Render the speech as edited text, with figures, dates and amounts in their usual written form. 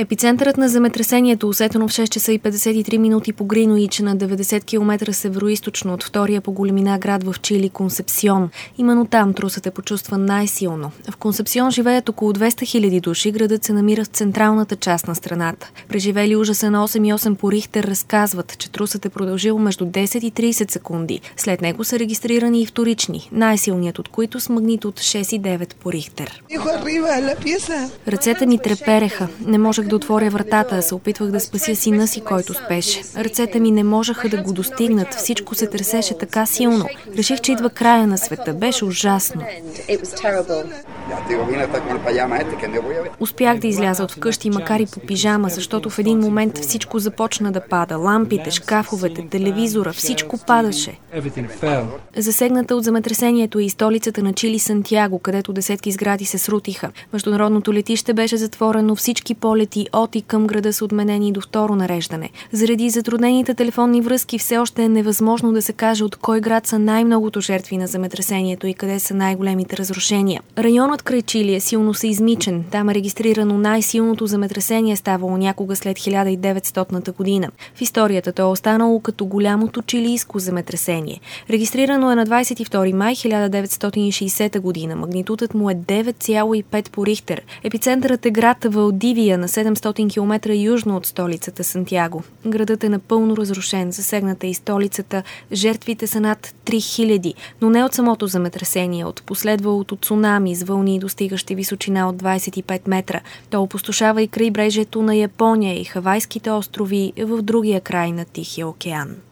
Епицентърът на земетресението, усетено в 6 часа и 53 минути по Гриноич на 90 км североизточно от втория по големина град в Чили Консепсион. Именно там трусът е почувстван най-силно. В Консепсион живеят около 200 000 души. Градът се намира в централната част на страната. Преживели ужаса на 8,8 по Рихтер разказват, че трусът е продължил между 10 и 30 секунди. След него са регистрирани и вторични, най-силният от които с магнитуд 6,9 по Рихтер. Ръцете ми трепереха. Не можех да отворя вратата, се опитвах да спася сина си, който спеше. Ръцете ми не можеха да го достигнат. Всичко се тресеше така силно. Реших, че идва края на света. Беше ужасно. Успях да изляза от вкъщи, макар и по пижама, защото в един момент всичко започна да пада. Лампите, шкафовете, телевизора, всичко падаше. Засегната от земетресението е и столицата на Чили Сантяго, където десетки сгради се срутиха. Международното летище беше затворено, всички полети от и към града са отменени до второ нареждане. Заради затруднените телефонни връзки все още е невъзможно да се каже от кой град са най-многото жертви на земетресението и къде са най-големите разрушения. Районът край Чили е силно сеизмичен. Там е регистрирано най-силното земетресение, ставало някога след 1900 година. В историята то е останало като голямото чилийско земетресение. Регистрирано е на 22 май 1960 година. Магнитудът му е 9,5 по Рихтер. Епицентърът е град Валдивия на 700 км южно от столицата Сантяго. Градът е напълно разрушен, засегната и столицата. Жертвите са над 3000, но не от самото земетресение, от последвалото цунами с вълни, достигащи височина от 25 метра. То опустошава и крайбрежието на Япония и Хавайските острови в другия край на Тихия океан.